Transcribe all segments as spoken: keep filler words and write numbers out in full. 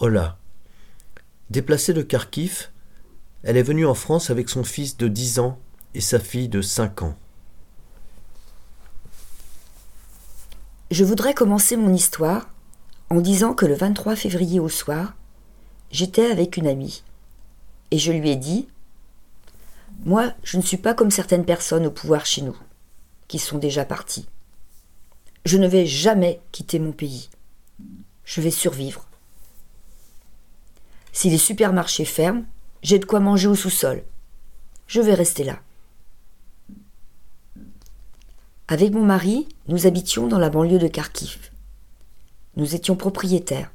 Ola. Déplacée de Kharkiv, elle est venue en France avec son fils de dix ans et sa fille de cinq ans. Je voudrais commencer mon histoire en disant que le vingt-trois février au soir, j'étais avec une amie et je lui ai dit « Moi, je ne suis pas comme certaines personnes au pouvoir chez nous, qui sont déjà parties. Je ne vais jamais quitter mon pays. Je vais survivre. Si les supermarchés ferment, j'ai de quoi manger au sous-sol. Je vais rester là. » Avec mon mari, nous habitions dans la banlieue de Kharkiv. Nous étions propriétaires.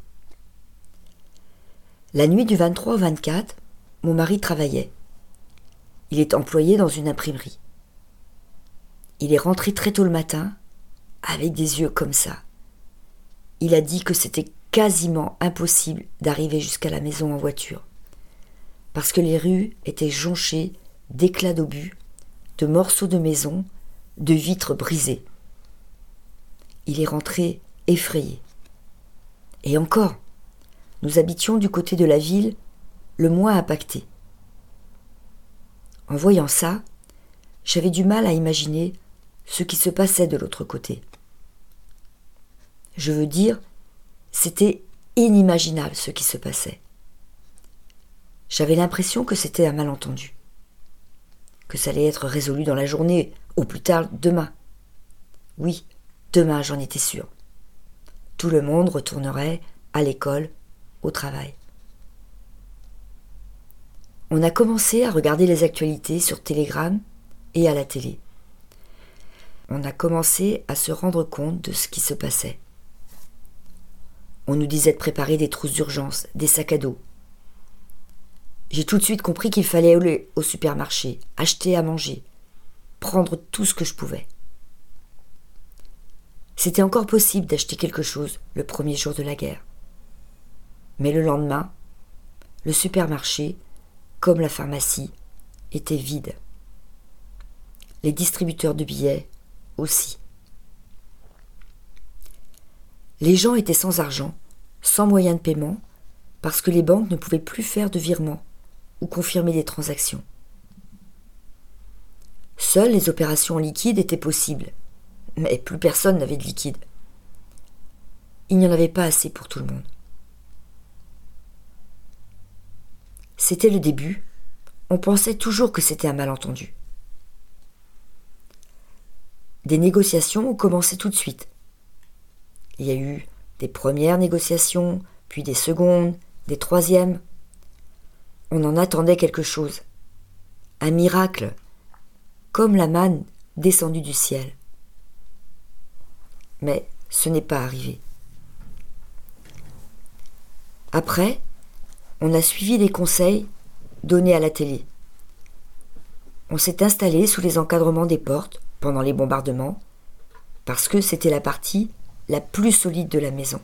La nuit du vingt-trois au vingt-quatre, mon mari travaillait. Il est employé dans une imprimerie. Il est rentré très tôt le matin, avec des yeux comme ça. Il a dit que c'était quasiment impossible d'arriver jusqu'à la maison en voiture, parce que les rues étaient jonchées d'éclats d'obus, de morceaux de maison, de vitres brisées. Il est rentré effrayé. Et encore, nous habitions du côté de la ville le moins impacté. En voyant ça, j'avais du mal à imaginer ce qui se passait de l'autre côté. Je veux dire, c'était inimaginable ce qui se passait. J'avais l'impression que c'était un malentendu, que ça allait être résolu dans la journée, ou plus tard demain. Oui, demain, j'en étais sûre. Tout le monde retournerait à l'école, au travail. On a commencé à regarder les actualités sur Telegram et à la télé. On a commencé à se rendre compte de ce qui se passait. On nous disait de préparer des trousses d'urgence, des sacs à dos. J'ai tout de suite compris qu'il fallait aller au supermarché, acheter à manger, prendre tout ce que je pouvais. C'était encore possible d'acheter quelque chose le premier jour de la guerre. Mais le lendemain, le supermarché, comme la pharmacie, était vide. Les distributeurs de billets aussi. Les gens étaient sans argent, sans moyen de paiement, parce que les banques ne pouvaient plus faire de virements ou confirmer des transactions. Seules les opérations en liquide étaient possibles, mais plus personne n'avait de liquide. Il n'y en avait pas assez pour tout le monde. C'était le début, on pensait toujours que c'était un malentendu. Des négociations ont commencé tout de suite. Il y a eu des premières négociations, puis des secondes, des troisièmes. On en attendait quelque chose, un miracle, comme la manne descendue du ciel. Mais ce n'est pas arrivé. Après, on a suivi les conseils donnés à la télé. On s'est installé sous les encadrements des portes pendant les bombardements, parce que c'était la partie la plus solide de la maison.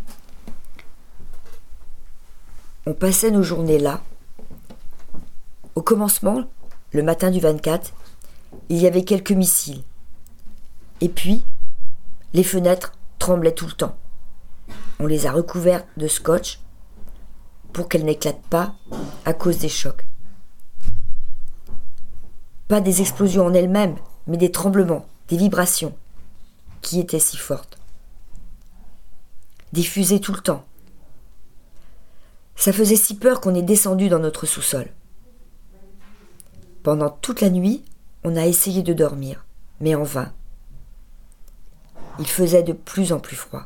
On passait nos journées là. Au commencement, le matin du vingt-quatre, il y avait quelques missiles. Et puis, les fenêtres tremblaient tout le temps. On les a recouvertes de scotch pour qu'elles n'éclatent pas à cause des chocs. Pas des explosions en elles-mêmes, mais des tremblements, des vibrations, qui étaient si fortes. Des fusées tout le temps. Ça faisait si peur qu'on est descendu dans notre sous-sol. Pendant toute la nuit, on a essayé de dormir, mais en vain. Il faisait de plus en plus froid.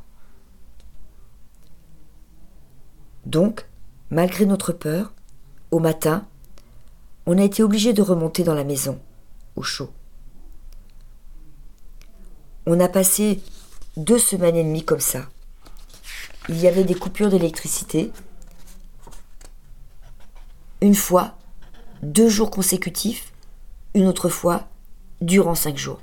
Donc, malgré notre peur, au matin, on a été obligé de remonter dans la maison, au chaud. On a passé deux semaines et demie comme ça. Il y avait des coupures d'électricité. Une fois, deux jours consécutifs, une autre fois, durant cinq jours.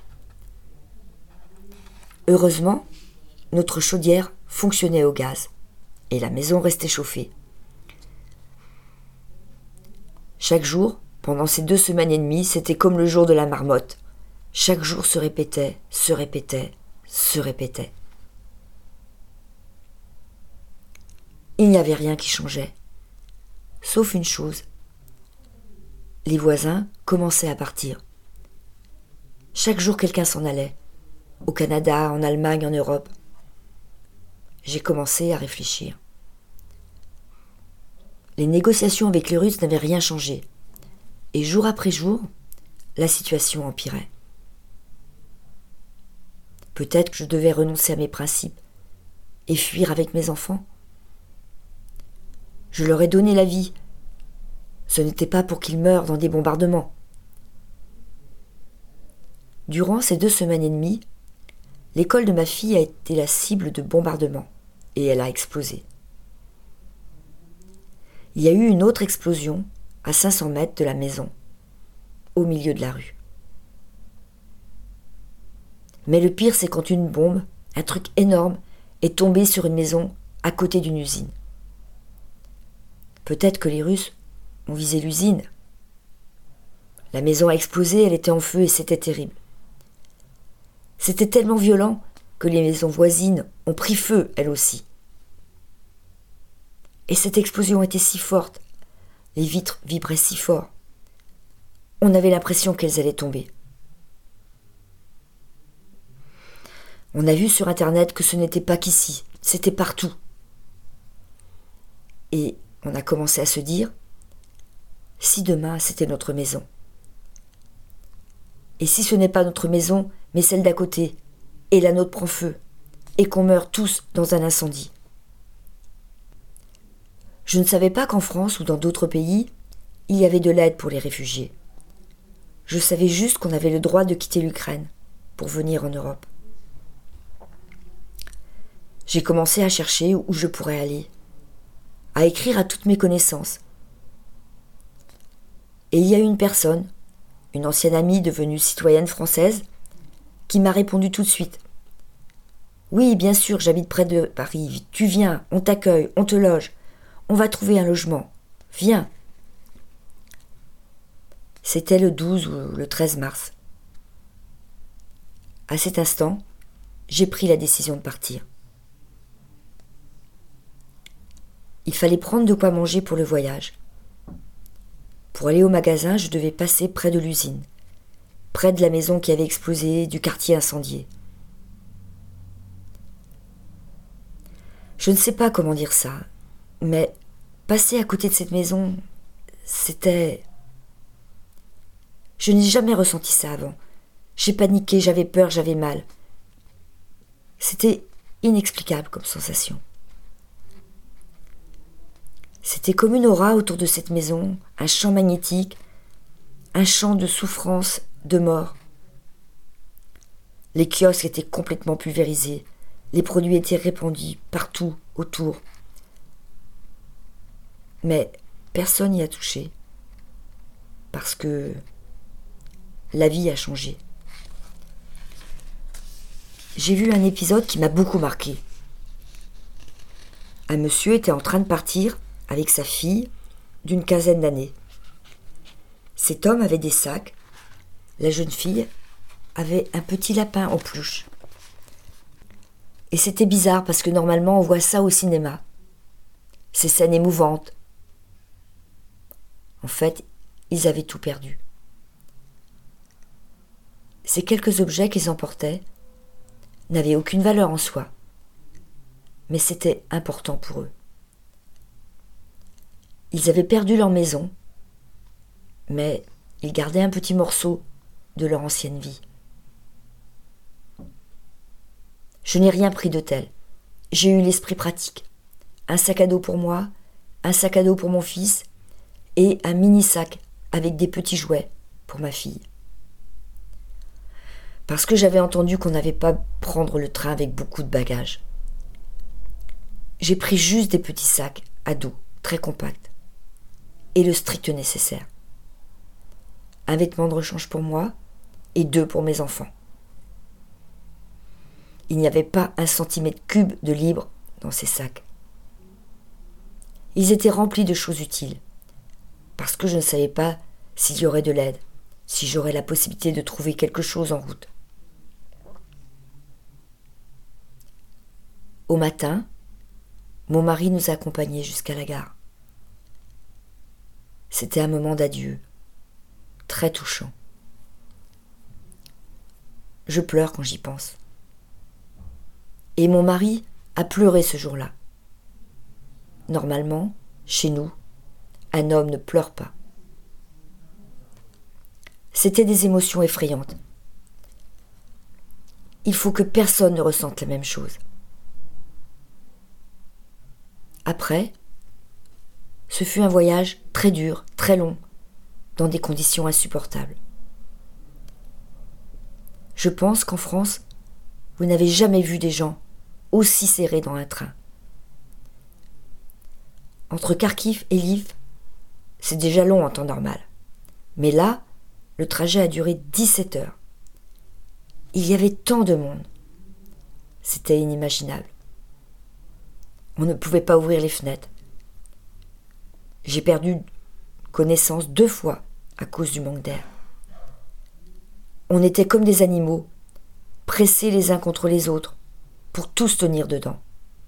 Heureusement, notre chaudière fonctionnait au gaz et la maison restait chauffée. Chaque jour, pendant ces deux semaines et demie, c'était comme le jour de la marmotte. Chaque jour se répétait, se répétait, se répétait. il n'y avait rien qui changeait. Sauf une chose. Les voisins commençaient à partir. Chaque jour, quelqu'un s'en allait. Au Canada, en Allemagne, en Europe. J'ai commencé à réfléchir. Les négociations avec les Russes n'avaient rien changé. Et jour après jour, la situation empirait. Peut-être que je devais renoncer à mes principes et fuir avec mes enfants. Je leur ai donné la vie. Ce n'était pas pour qu'ils meurent dans des bombardements. Durant ces deux semaines et demie, l'école de ma fille a été la cible de bombardements et elle a explosé. Il y a eu une autre explosion à cinq cents mètres de la maison, au milieu de la rue. Mais le pire, c'est quand une bombe, un truc énorme, est tombée sur une maison à côté d'une usine. Peut-être que les Russes ont visé l'usine. La maison a explosé, elle était en feu et c'était terrible. C'était tellement violent que les maisons voisines ont pris feu, elles aussi. Et cette explosion était si forte, les vitres vibraient si fort. On avait l'impression qu'elles allaient tomber. On a vu sur Internet que ce n'était pas qu'ici, c'était partout. Et on a commencé à se dire, si demain c'était notre maison. Et si ce n'est pas notre maison, mais celle d'à côté, et la nôtre prend feu, et qu'on meurt tous dans un incendie. Je ne savais pas qu'en France ou dans d'autres pays, il y avait de l'aide pour les réfugiés. Je savais juste qu'on avait le droit de quitter l'Ukraine pour venir en Europe. J'ai commencé à chercher où je pourrais aller, à écrire à toutes mes connaissances. Et il y a eu une personne, une ancienne amie devenue citoyenne française, qui m'a répondu tout de suite. « Oui, bien sûr, j'habite près de Paris. Tu viens, on t'accueille, on te loge. On va trouver un logement. Viens. » C'était le douze ou le treize mars. À cet instant, j'ai pris la décision de partir. Il fallait prendre de quoi manger pour le voyage. Pour aller au magasin, je devais passer près de l'usine, près de la maison qui avait explosé, du quartier incendié. Je ne sais pas comment dire ça, mais passer à côté de cette maison, c'était... Je n'ai jamais ressenti ça avant. J'ai paniqué, j'avais peur, j'avais mal. C'était inexplicable comme sensation. C'était comme une aura autour de cette maison, un champ magnétique, un champ de souffrance, de mort. Les kiosques étaient complètement pulvérisés, les produits étaient répandus partout autour. Mais personne n'y a touché, parce que la vie a changé. J'ai vu un épisode qui m'a beaucoup marqué. Un monsieur était en train de partir avec sa fille d'une quinzaine d'années. Cet homme avait des sacs. La jeune fille avait un petit lapin en peluche. Et c'était bizarre parce que normalement on voit ça au cinéma. Ces scènes émouvantes. En fait, ils avaient tout perdu. Ces quelques objets qu'ils emportaient n'avaient aucune valeur en soi. Mais c'était important pour eux. Ils avaient perdu leur maison, mais ils gardaient un petit morceau de leur ancienne vie. Je n'ai rien pris de tel. J'ai eu l'esprit pratique. Un sac à dos pour moi, un sac à dos pour mon fils et un mini-sac avec des petits jouets pour ma fille. Parce que j'avais entendu qu'on n'avait pas prendre le train avec beaucoup de bagages. J'ai pris juste des petits sacs à dos, très compacts, et le strict nécessaire. Un vêtement de rechange pour moi et deux pour mes enfants. Il n'y avait pas un centimètre cube de libre dans ces sacs. Ils étaient remplis de choses utiles, parce que je ne savais pas s'il y aurait de l'aide, si j'aurais la possibilité de trouver quelque chose en route. Au matin, mon mari nous a accompagnés jusqu'à la gare. C'était un moment d'adieu, très touchant. Je pleure quand j'y pense. Et mon mari a pleuré ce jour-là. Normalement, chez nous, un homme ne pleure pas. C'était des émotions effrayantes. Il faut que personne ne ressente la même chose. Après, ce fut un voyage très dur, très long, dans des conditions insupportables. Je pense qu'en France, vous n'avez jamais vu des gens aussi serrés dans un train. Entre Kharkiv et Lviv, c'est déjà long en temps normal. Mais là, le trajet a duré dix-sept heures. Il y avait tant de monde. C'était inimaginable. On ne pouvait pas ouvrir les fenêtres. J'ai perdu connaissance deux fois à cause du manque d'air. On était comme des animaux, pressés les uns contre les autres, pour tous tenir dedans.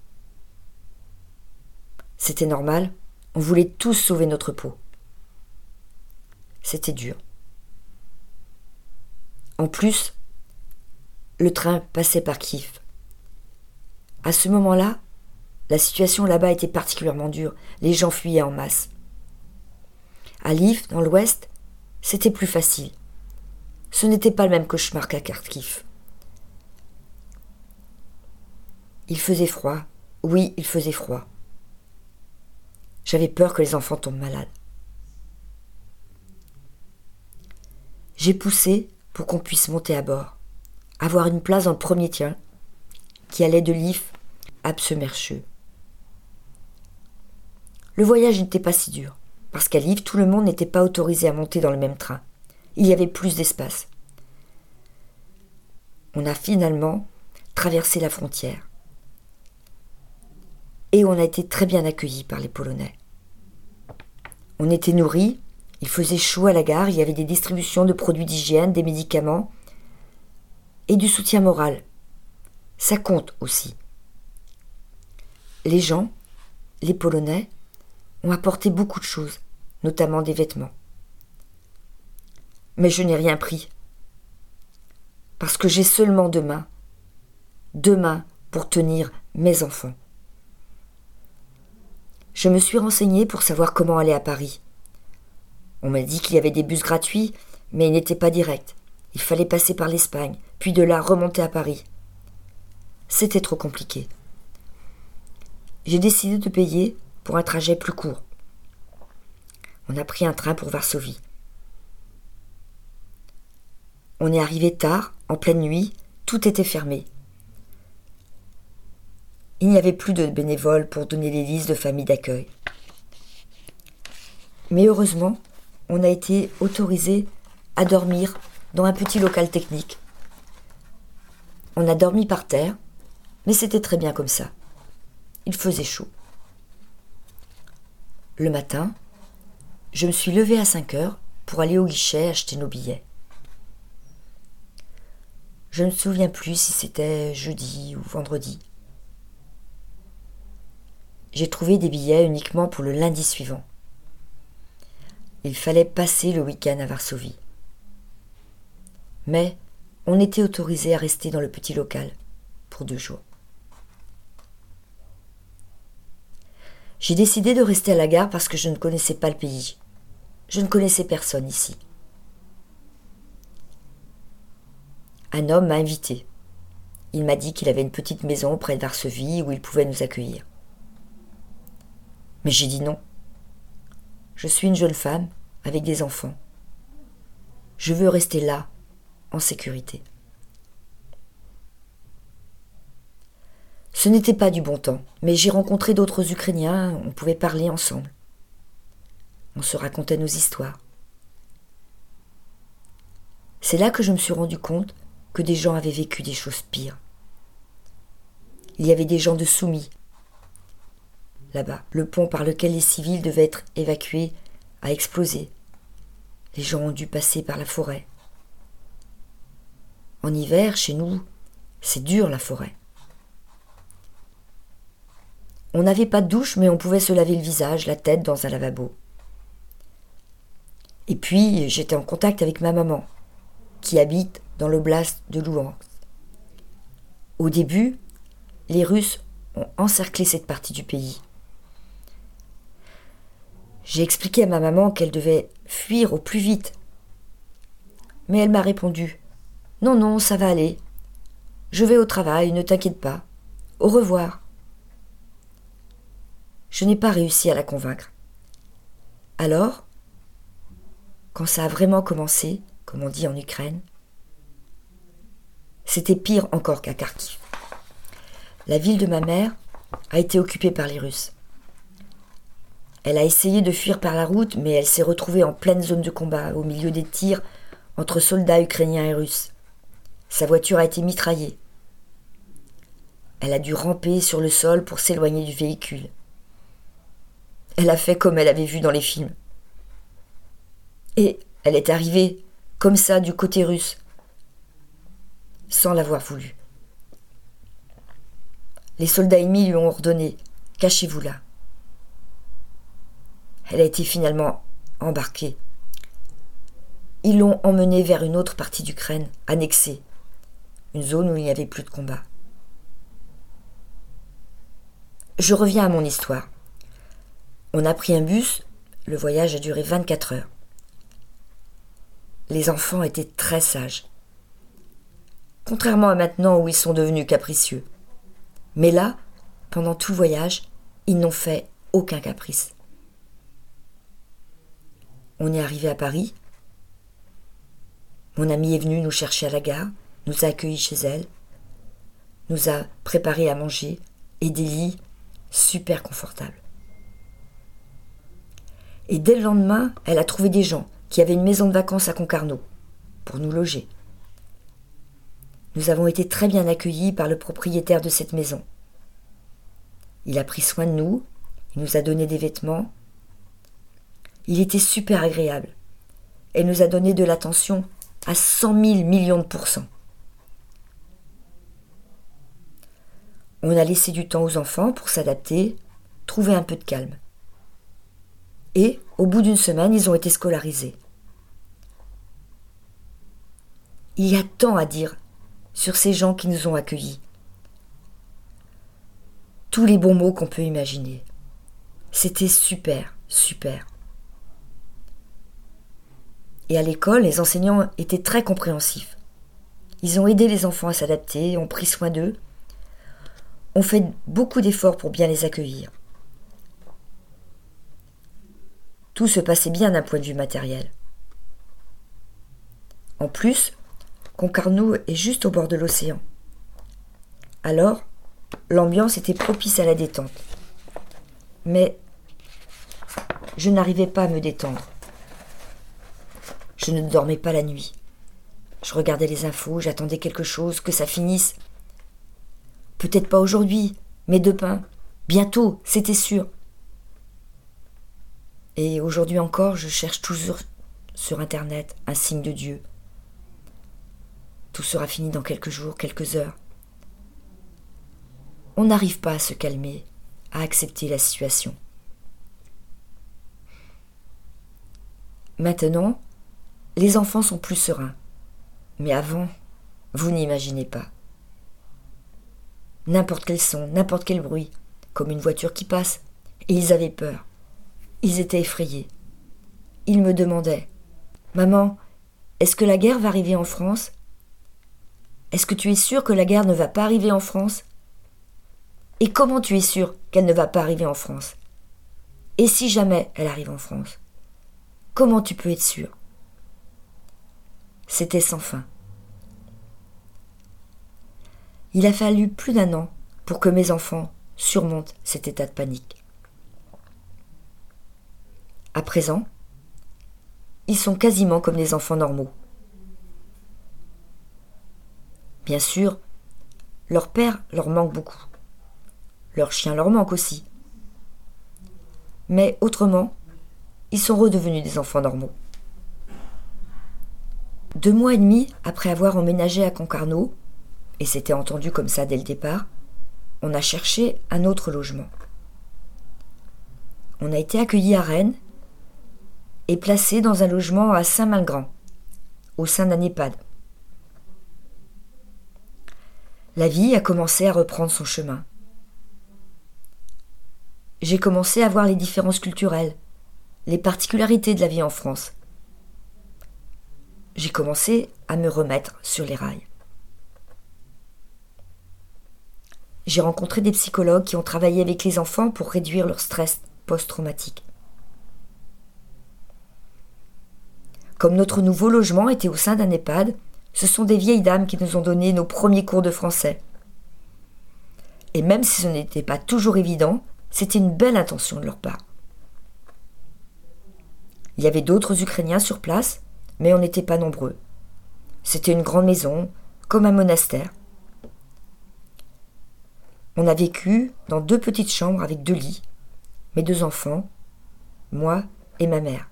C'était normal, on voulait tous sauver notre peau. C'était dur. En plus, le train passait par Kiev. À ce moment-là, la situation là-bas était particulièrement dure. Les gens fuyaient en masse. À Lviv, dans l'ouest, c'était plus facile. Ce n'était pas le même cauchemar qu'à Kharkiv. Il faisait froid. Oui, il faisait froid. J'avais peur que les enfants tombent malades. J'ai poussé pour qu'on puisse monter à bord, avoir une place dans le premier train qui allait de Lviv à Przemyśl. Le voyage n'était pas si dur, parce qu'à Lviv, tout le monde n'était pas autorisé à monter dans le même train. Il y avait plus d'espace. On a finalement traversé la frontière. Et on a été très bien accueillis par les Polonais. On était nourris, il faisait chaud à la gare, il y avait des distributions de produits d'hygiène, des médicaments et du soutien moral. Ça compte aussi. Les gens, les Polonais, ont apporté beaucoup de choses, notamment des vêtements. Mais je n'ai rien pris, parce que j'ai seulement deux mains, deux mains pour tenir mes enfants. Je me suis renseignée pour savoir comment aller à Paris. On m'a dit qu'il y avait des bus gratuits, mais ils n'étaient pas directs. Il fallait passer par l'Espagne, puis de là remonter à Paris. C'était trop compliqué. J'ai décidé de payer pour un trajet plus court. On a pris un train pour Varsovie. On est arrivé tard, en pleine nuit, tout était fermé. Il n'y avait plus de bénévoles pour donner les listes de familles d'accueil. Mais heureusement, on a été autorisé à dormir dans un petit local technique. On a dormi par terre, mais c'était très bien comme ça. Il faisait chaud. Le matin, je me suis levée à cinq heures pour aller au guichet acheter nos billets. Je ne me souviens plus si c'était jeudi ou vendredi. J'ai trouvé des billets uniquement pour le lundi suivant. Il fallait passer le week-end à Varsovie. Mais on était autorisé à rester dans le petit local pour deux jours. J'ai décidé de rester à la gare parce que je ne connaissais pas le pays. Je ne connaissais personne ici. Un homme m'a invité. Il m'a dit qu'il avait une petite maison près de Varsovie où il pouvait nous accueillir. Mais j'ai dit non. Je suis une jeune femme avec des enfants. Je veux rester là, en sécurité. Ce n'était pas du bon temps, mais j'ai rencontré d'autres Ukrainiens, on pouvait parler ensemble. On se racontait nos histoires. C'est là que je me suis rendu compte que des gens avaient vécu des choses pires. Il y avait des gens de Soumy. Là-bas, le pont par lequel les civils devaient être évacués a explosé. Les gens ont dû passer par la forêt. En hiver, chez nous, c'est dur la forêt. On n'avait pas de douche, mais on pouvait se laver le visage, la tête dans un lavabo. Et puis, j'étais en contact avec ma maman, qui habite dans l'oblast de Louhansk. Au début, les Russes ont encerclé cette partie du pays. J'ai expliqué à ma maman qu'elle devait fuir au plus vite. Mais elle m'a répondu « Non, non, ça va aller. Je vais au travail, ne t'inquiète pas. Au revoir. » Je n'ai pas réussi à la convaincre. Alors, quand ça a vraiment commencé, comme on dit en Ukraine, c'était pire encore qu'à Kharkiv. La ville de ma mère a été occupée par les Russes. Elle a essayé de fuir par la route, mais elle s'est retrouvée en pleine zone de combat, au milieu des tirs entre soldats ukrainiens et russes. Sa voiture a été mitraillée. Elle a dû ramper sur le sol pour s'éloigner du véhicule. Elle a fait comme elle avait vu dans les films. Et elle est arrivée, comme ça, du côté russe, sans l'avoir voulu. Les soldats ennemis lui ont ordonné « Cachez-vous là ». Elle a été finalement embarquée. Ils l'ont emmenée vers une autre partie d'Ukraine, annexée, une zone où il n'y avait plus de combat. Je reviens à mon histoire. On a pris un bus, le voyage a duré vingt-quatre heures. Les enfants étaient très sages. Contrairement à maintenant où ils sont devenus capricieux. Mais là, pendant tout le voyage, ils n'ont fait aucun caprice. On est arrivé à Paris. Mon amie est venue nous chercher à la gare, nous a accueillis chez elle, nous a préparé à manger et des lits super confortables. Et dès le lendemain, elle a trouvé des gens qui avaient une maison de vacances à Concarneau pour nous loger. Nous avons été très bien accueillis par le propriétaire de cette maison. Il a pris soin de nous, il nous a donné des vêtements. Il était super agréable et nous a donné de l'attention à cent mille millions de pourcents. On a laissé du temps aux enfants pour s'adapter, trouver un peu de calme. Et, au bout d'une semaine, ils ont été scolarisés. Il y a tant à dire sur ces gens qui nous ont accueillis. Tous les bons mots qu'on peut imaginer. C'était super, super. Et à l'école, les enseignants étaient très compréhensifs. Ils ont aidé les enfants à s'adapter, ont pris soin d'eux, ont fait beaucoup d'efforts pour bien les accueillir. Tout se passait bien d'un point de vue matériel. En plus, Concarneau est juste au bord de l'océan. Alors, l'ambiance était propice à la détente. Mais je n'arrivais pas à me détendre. Je ne dormais pas la nuit. Je regardais les infos, j'attendais quelque chose, que ça finisse. Peut-être pas aujourd'hui, mais demain, bientôt, c'était sûr. Et aujourd'hui encore, je cherche toujours sur Internet un signe de Dieu. Tout sera fini dans quelques jours, quelques heures. On n'arrive pas à se calmer, à accepter la situation. Maintenant, les enfants sont plus sereins. Mais avant, vous n'imaginez pas. N'importe quel son, n'importe quel bruit, comme une voiture qui passe, et ils avaient peur. Ils étaient effrayés. Ils me demandaient « Maman, est-ce que la guerre va arriver en France ? Est-ce que tu es sûre que la guerre ne va pas arriver en France ? Et comment tu es sûre qu'elle ne va pas arriver en France ? Et si jamais elle arrive en France ? Comment tu peux être sûre ? » C'était sans fin. Il a fallu plus d'un an pour que mes enfants surmontent cet état de panique. À présent, ils sont quasiment comme des enfants normaux. Bien sûr, leur père leur manque beaucoup. Leur chien leur manque aussi. Mais autrement, ils sont redevenus des enfants normaux. Deux mois et demi après avoir emménagé à Concarneau, et c'était entendu comme ça dès le départ, on a cherché un autre logement. On a été accueillis à Rennes et placés dans un logement à Saint-Malgrand, au sein d'un EHPAD. La vie a commencé à reprendre son chemin. J'ai commencé à voir les différences culturelles, les particularités de la vie en France. J'ai commencé à me remettre sur les rails. J'ai rencontré des psychologues qui ont travaillé avec les enfants pour réduire leur stress post-traumatique. Comme notre nouveau logement était au sein d'un EHPAD, ce sont des vieilles dames qui nous ont donné nos premiers cours de français. Et même si ce n'était pas toujours évident, c'était une belle intention de leur part. Il y avait d'autres Ukrainiens sur place, mais on n'était pas nombreux. C'était une grande maison, comme un monastère. On a vécu dans deux petites chambres avec deux lits, mes deux enfants, moi et ma mère.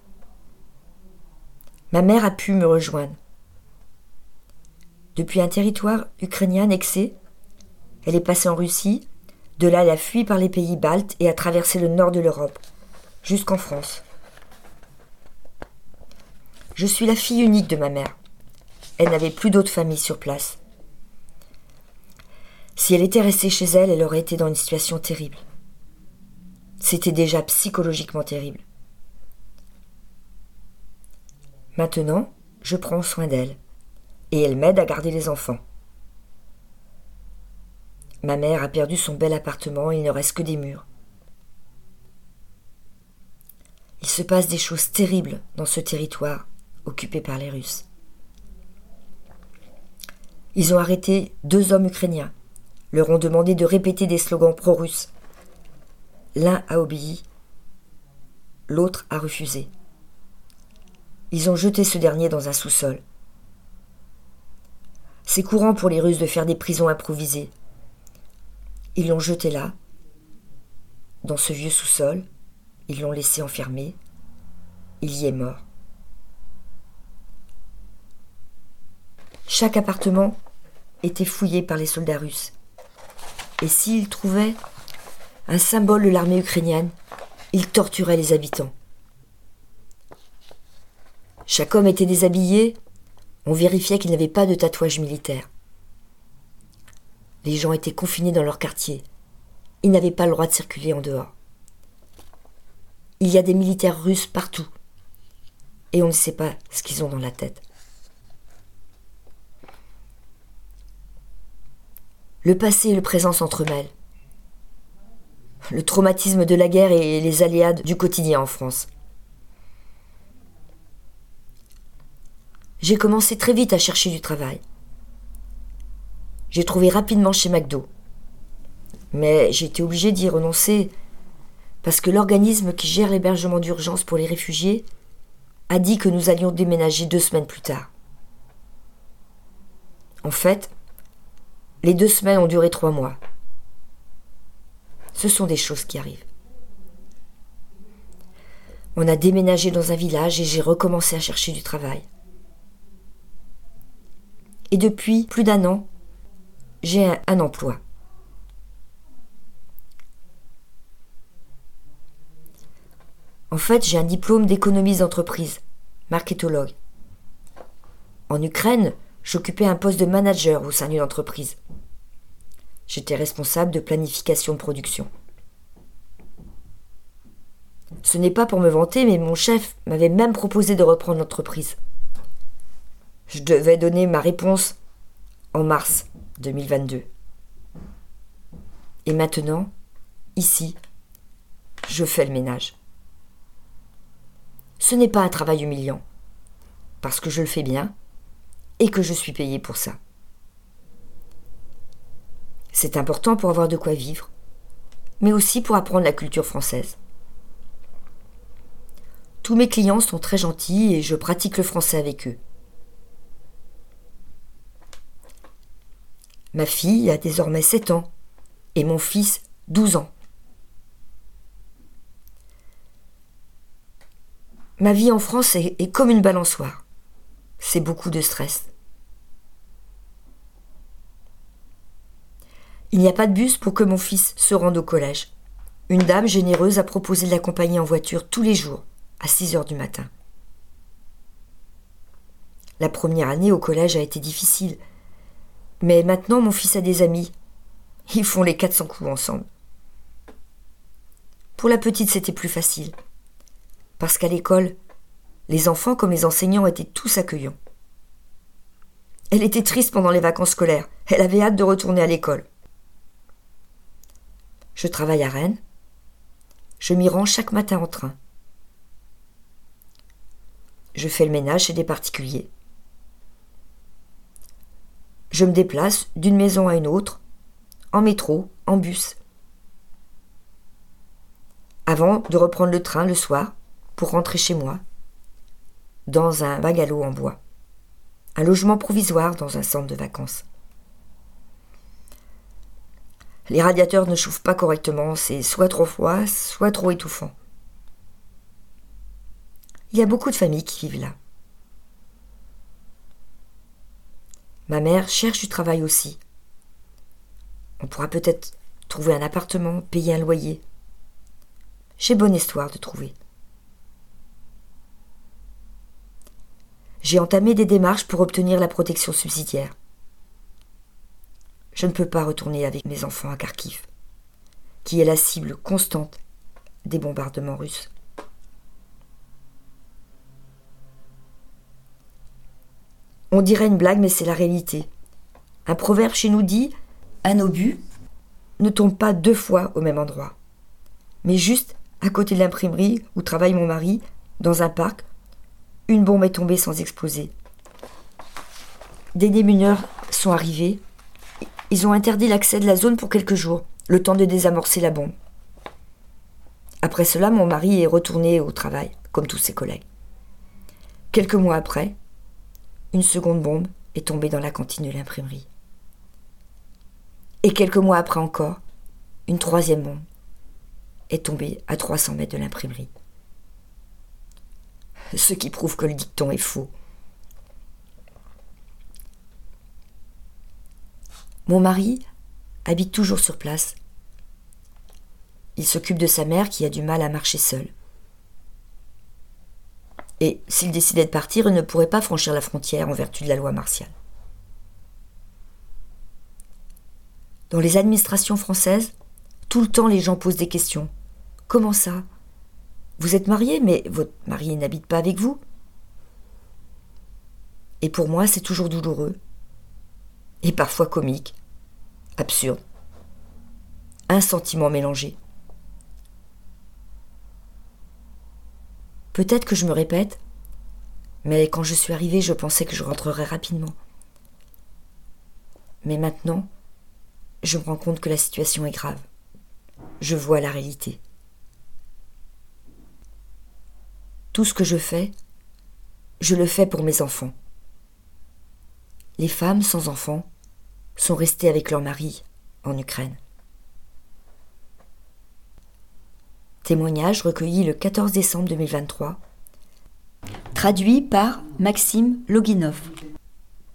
Ma mère a pu me rejoindre. Depuis un territoire ukrainien annexé, elle est passée en Russie, de là elle a fui par les pays baltes et a traversé le nord de l'Europe, jusqu'en France. Je suis la fille unique de ma mère. Elle n'avait plus d'autres familles sur place. Si elle était restée chez elle, elle aurait été dans une situation terrible. C'était déjà psychologiquement terrible. Maintenant, je prends soin d'elle, et elle m'aide à garder les enfants. Ma mère a perdu son bel appartement et il ne reste que des murs. Il se passe des choses terribles dans ce territoire occupé par les Russes. Ils ont arrêté deux hommes ukrainiens, leur ont demandé de répéter des slogans pro-russes. L'un a obéi, l'autre a refusé. Ils ont jeté ce dernier dans un sous-sol. C'est courant pour les Russes de faire des prisons improvisées. Ils l'ont jeté là, dans ce vieux sous-sol, ils l'ont laissé enfermé, il y est mort. Chaque appartement était fouillé par les soldats russes. Et s'ils trouvaient un symbole de l'armée ukrainienne, ils torturaient les habitants. Chaque homme était déshabillé, on vérifiait qu'il n'avait pas de tatouage militaire. Les gens étaient confinés dans leur quartier. Ils n'avaient pas le droit de circuler en dehors. Il y a des militaires russes partout. Et on ne sait pas ce qu'ils ont dans la tête. Le passé et le présent s'entremêlent. Le traumatisme de la guerre et les aléas du quotidien en France. J'ai commencé très vite à chercher du travail. J'ai trouvé rapidement chez McDo. Mais j'ai été obligée d'y renoncer parce que l'organisme qui gère l'hébergement d'urgence pour les réfugiés a dit que nous allions déménager deux semaines plus tard. En fait, les deux semaines ont duré trois mois. Ce sont des choses qui arrivent. On a déménagé dans un village et j'ai recommencé à chercher du travail. Et depuis plus d'un an, j'ai un, un emploi. En fait, j'ai un diplôme d'économie d'entreprise, marketologue. En Ukraine, j'occupais un poste de manager au sein d'une entreprise. J'étais responsable de planification de production. Ce n'est pas pour me vanter, mais mon chef m'avait même proposé de reprendre l'entreprise. Je devais donner ma réponse en mars deux mille vingt-deux. Et maintenant, ici, je fais le ménage. Ce n'est pas un travail humiliant, parce que je le fais bien et que je suis payée pour ça. C'est important pour avoir de quoi vivre, mais aussi pour apprendre la culture française. Tous mes clients sont très gentils et je pratique le français avec eux. Ma fille a désormais sept ans et mon fils douze ans. Ma vie en France est, est comme une balançoire. C'est beaucoup de stress. Il n'y a pas de bus pour que mon fils se rende au collège. Une dame généreuse a proposé de l'accompagner en voiture tous les jours, à six heures du matin. La première année au collège a été difficile. Mais maintenant, mon fils a des amis. Ils font les quatre cents coups ensemble. Pour la petite, c'était plus facile. Parce qu'à l'école, les enfants comme les enseignants étaient tous accueillants. Elle était triste pendant les vacances scolaires. Elle avait hâte de retourner à l'école. Je travaille à Rennes. Je m'y rends chaque matin en train. Je fais le ménage chez des particuliers. Je me déplace d'une maison à une autre, en métro, en bus. Avant de reprendre le train le soir pour rentrer chez moi, dans un bungalow en bois, un logement provisoire dans un centre de vacances. Les radiateurs ne chauffent pas correctement, c'est soit trop froid, soit trop étouffant. Il y a beaucoup de familles qui vivent là. Ma mère cherche du travail aussi. On pourra peut-être trouver un appartement, payer un loyer. J'ai bon espoir de trouver. J'ai entamé des démarches pour obtenir la protection subsidiaire. Je ne peux pas retourner avec mes enfants à Kharkiv, qui est la cible constante des bombardements russes. On dirait une blague, mais c'est la réalité. Un proverbe chez nous dit « Un obus ne tombe pas deux fois au même endroit. » Mais juste à côté de l'imprimerie où travaille mon mari, dans un parc, une bombe est tombée sans exploser. Des démineurs sont arrivés. Ils ont interdit l'accès de la zone pour quelques jours, le temps de désamorcer la bombe. Après cela, mon mari est retourné au travail, comme tous ses collègues. Quelques mois après, une seconde bombe est tombée dans la cantine de l'imprimerie. Et quelques mois après encore, une troisième bombe est tombée à trois cents mètres de l'imprimerie. Ce qui prouve que le dicton est faux. Mon mari habite toujours sur place. Il s'occupe de sa mère qui a du mal à marcher seule. Et s'il décidait de partir, il ne pourrait pas franchir la frontière en vertu de la loi martiale. Dans les administrations françaises, tout le temps les gens posent des questions. Comment ça ? Vous êtes marié, mais votre mari n'habite pas avec vous ? Et pour moi, c'est toujours douloureux. Et parfois comique, absurde. Un sentiment mélangé. Peut-être que je me répète, mais quand je suis arrivée, je pensais que je rentrerais rapidement. Mais maintenant, je me rends compte que la situation est grave. Je vois la réalité. Tout ce que je fais, je le fais pour mes enfants. Les femmes sans enfants sont restées avec leur mari en Ukraine. Témoignage recueilli le quatorze décembre deux mille vingt-trois. Traduit par Maxime Loginov.